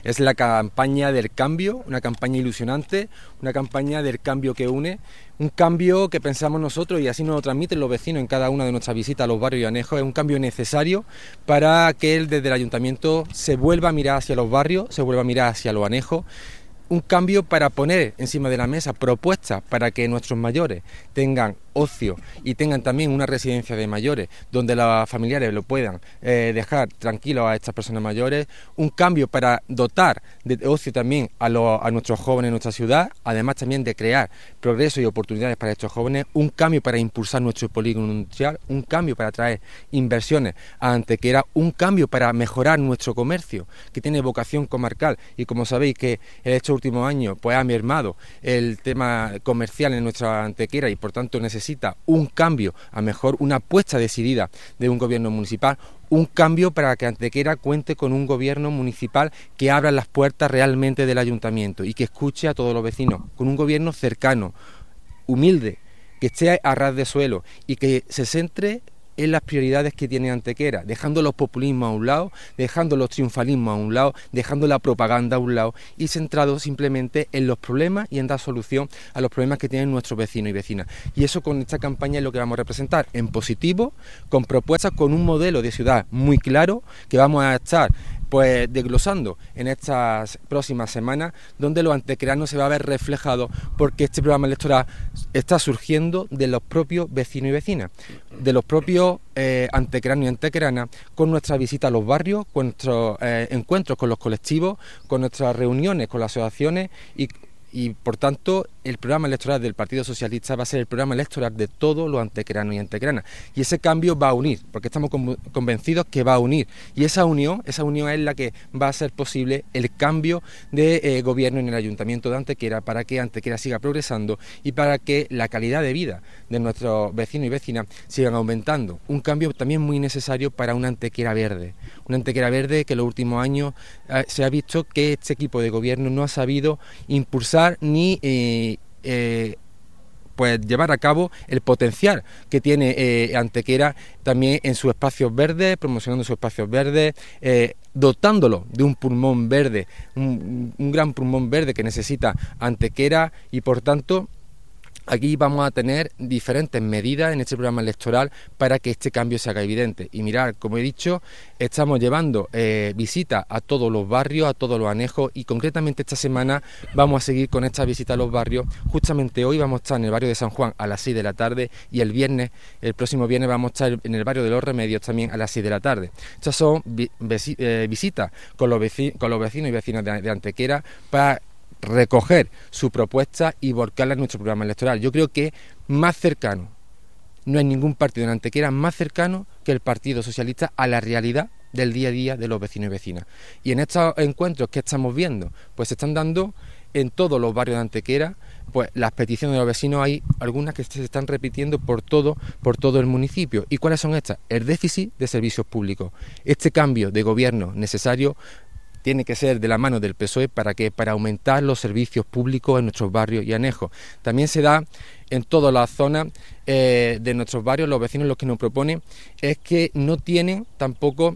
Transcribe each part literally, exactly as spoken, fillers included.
Es la campaña del cambio, una campaña ilusionante, una campaña del cambio que une, un cambio que pensamos nosotros y así nos lo transmiten los vecinos en cada una de nuestras visitas a los barrios y anejos, es un cambio necesario para que desde el ayuntamiento se vuelva a mirar hacia los barrios, se vuelva a mirar hacia los anejos, un cambio para poner encima de la mesa propuestas para que nuestros mayores tengan ocio y tengan también una residencia de mayores donde los familiares lo puedan eh, dejar tranquilos a estas personas mayores, un cambio para dotar de ocio también a, los, a nuestros jóvenes en nuestra ciudad, además también de crear progreso y oportunidades para estos jóvenes, un cambio para impulsar nuestro polígono industrial, un cambio para traer inversiones a Antequera, un cambio para mejorar nuestro comercio que tiene vocación comarcal y como sabéis que en estos últimos años pues ha mermado el tema comercial en nuestra Antequera y por tanto necesita necesita un cambio, a mejor una apuesta decidida de un gobierno municipal, un cambio para que Antequera cuente con un gobierno municipal que abra las puertas realmente del ayuntamiento y que escuche a todos los vecinos, con un gobierno cercano, humilde, que esté a ras de suelo y que se centre en las prioridades que tiene Antequera, dejando los populismos a un lado, dejando los triunfalismos a un lado, dejando la propaganda a un lado y centrado simplemente en los problemas y en dar solución a los problemas que tienen nuestros vecinos y vecinas. Y eso con esta campaña es lo que vamos a representar, en positivo, con propuestas, con un modelo de ciudad muy claro que vamos a estar pues desglosando en estas próximas semanas, donde los antequeranos se va a ver reflejado porque este programa electoral está surgiendo de los propios vecinos y vecinas, de los propios eh, antequeranos y antequeranas, con nuestras visitas a los barrios, con nuestros eh, encuentros con los colectivos, con nuestras reuniones con las asociaciones y Y, por tanto, el programa electoral del Partido Socialista va a ser el programa electoral de todos los antequeranos y antequeranas. Y ese cambio va a unir, porque estamos convencidos que va a unir. Y esa unión, esa unión es la que va a ser posible el cambio de eh, gobierno en el Ayuntamiento de Antequera para que Antequera siga progresando y para que la calidad de vida de nuestros vecinos y vecinas sigan aumentando. Un cambio también muy necesario para una Antequera verde. Una Antequera verde que en los últimos años eh, se ha visto que este equipo de gobierno no ha sabido impulsar ni eh, eh, pues llevar a cabo el potencial que tiene eh, Antequera también en sus espacios verdes, promocionando sus espacios verdes, eh, dotándolo de un pulmón verde, un, un gran pulmón verde que necesita Antequera y por tanto aquí vamos a tener diferentes medidas en este programa electoral para que este cambio se haga evidente. Y mirad, como he dicho, estamos llevando eh, visitas a todos los barrios, a todos los anejos y concretamente esta semana vamos a seguir con esta visita a los barrios. Justamente hoy vamos a estar en el barrio de San Juan a las seis de la tarde y el viernes, el próximo viernes vamos a estar en el barrio de Los Remedios también a las seis de la tarde. Estas son vi eh, visitas con los, con los vecinos y vecinas de, de Antequera para recoger su propuesta y volcarla en nuestro programa electoral. Yo creo que más cercano, no hay ningún partido en Antequera más cercano que el Partido Socialista a la realidad del día a día de los vecinos y vecinas. Y en estos encuentros que estamos viendo, pues se están dando en todos los barrios de Antequera, pues las peticiones de los vecinos, hay algunas que se están repitiendo por todo, por todo el municipio. ¿Y cuáles son estas? El déficit de servicios públicos. Este cambio de gobierno necesario tiene que ser de la mano del P S O E para que para aumentar los servicios públicos en nuestros barrios y anejos. También se da en todas las zonas eh, de nuestros barrios, los vecinos lo que nos proponen es que no tienen tampoco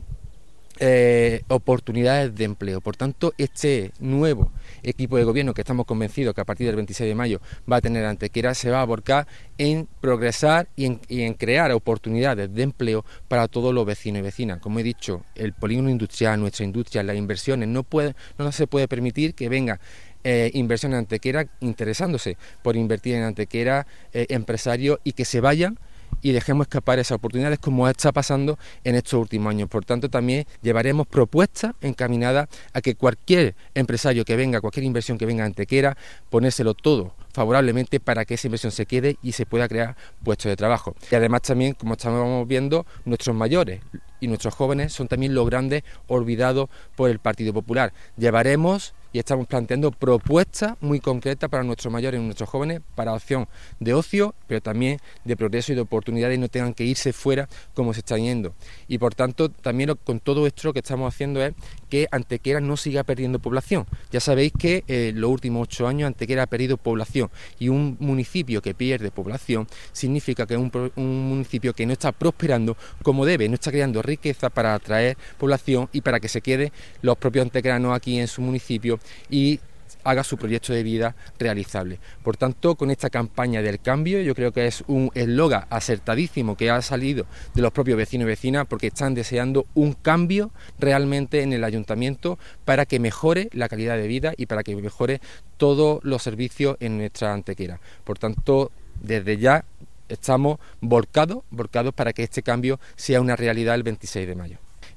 eh, oportunidades de empleo. Por tanto, este nuevo equipo de gobierno que estamos convencidos que a partir del veintiséis de mayo va a tener Antequera se va a volcar en progresar y en, y en crear oportunidades de empleo para todos los vecinos y vecinas. Como he dicho, el polígono industrial, nuestra industria, las inversiones, no puede, no se puede permitir que venga eh, inversión en Antequera interesándose por invertir en Antequera eh, empresarios y que se vayan y dejemos escapar esas oportunidades como está pasando en estos últimos años. Por tanto, también llevaremos propuestas encaminadas a que cualquier empresario que venga, cualquier inversión que venga a Antequera, ponérselo todo favorablemente para que esa inversión se quede y se pueda crear puestos de trabajo. Y además también, como estamos viendo, nuestros mayores y nuestros jóvenes son también los grandes olvidados por el Partido Popular. Llevaremos y estamos planteando propuestas muy concretas para nuestros mayores y nuestros jóvenes, para opción de ocio, pero también de progreso y de oportunidades, y no tengan que irse fuera como se están yendo. Y por tanto, también lo, con todo esto lo que estamos haciendo es que Antequera no siga perdiendo población. Ya sabéis que eh, los últimos ocho años Antequera ha perdido población, y un municipio que pierde población significa que es un, un municipio que no está prosperando como debe, no está creando riqueza para atraer población y para que se quede los propios antequeranos aquí en su municipio y haga su proyecto de vida realizable. Por tanto, con esta campaña del cambio, yo creo que es un eslogan acertadísimo que ha salido de los propios vecinos y vecinas, porque están deseando un cambio realmente en el ayuntamiento para que mejore la calidad de vida y para que mejore todos los servicios en nuestra Antequera. Por tanto, desde ya estamos volcados, volcados para que este cambio sea una realidad el veintiséis de mayo.